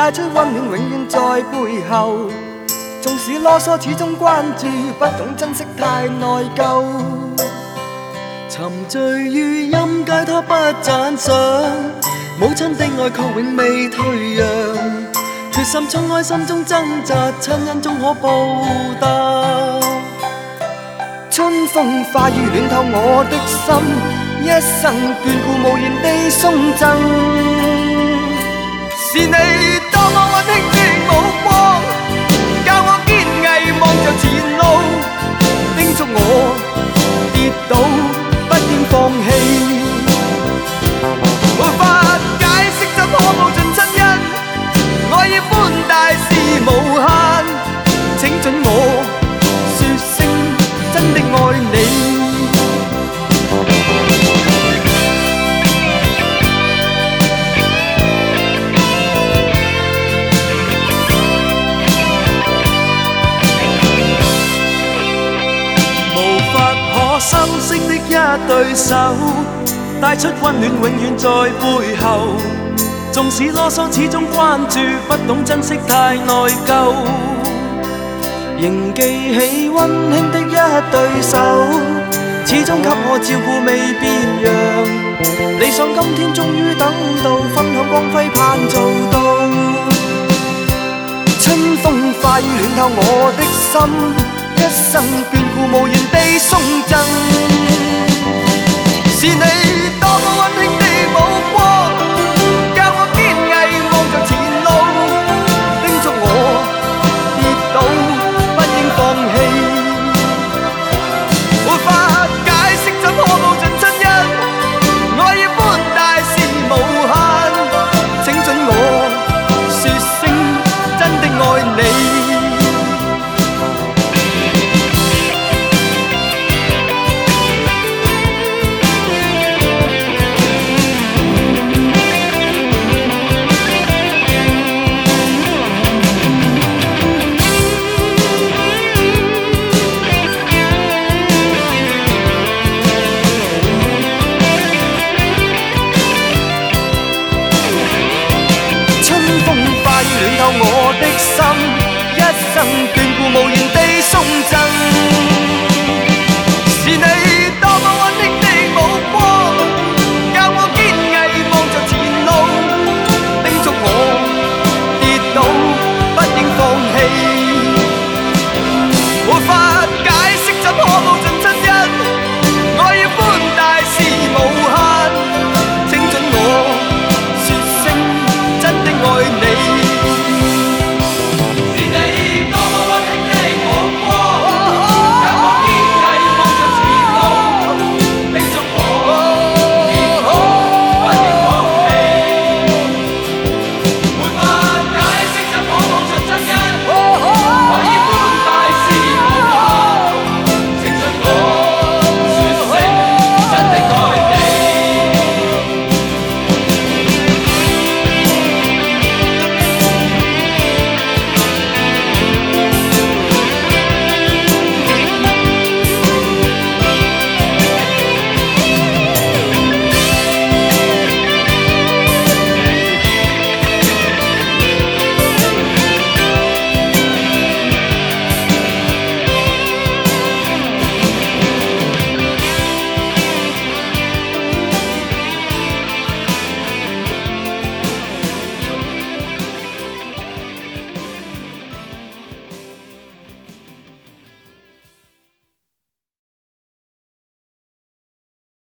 帶出溫暖，永遠在背後。縱使囉嗦，始終關注，不懂珍惜太內疚。 沉醉於音階，他不讚賞。母親的愛卻永未退讓，決心衝開心中掙扎，親恩終可報答。 春風化雨暖透我的心，一生眷顧無言地送贈。是你多麼溫馨的目光，教我堅毅望着前路，叮囑我跌倒不應放棄。沒法解釋怎可報盡親恩，愛意寬大是無限，請准我說聲真的愛你。 無法可修飾的一對手，帶出溫暖永遠在背後。縱使囉嗦始終關注，不懂珍惜太內疚。仍記起溫馨的一對手，始終給我照顧未變樣。理想今天終於等到，分享光輝盼做到。春風化雨暖透我的心，一生眷顧無言地送贈。是你多麼溫馨的目光，教我堅毅望着前路，叮囑我跌倒不應放棄。沒法解釋怎可報盡親恩，愛意寬大是無限，請准我說聲真的愛你。暖透我的心，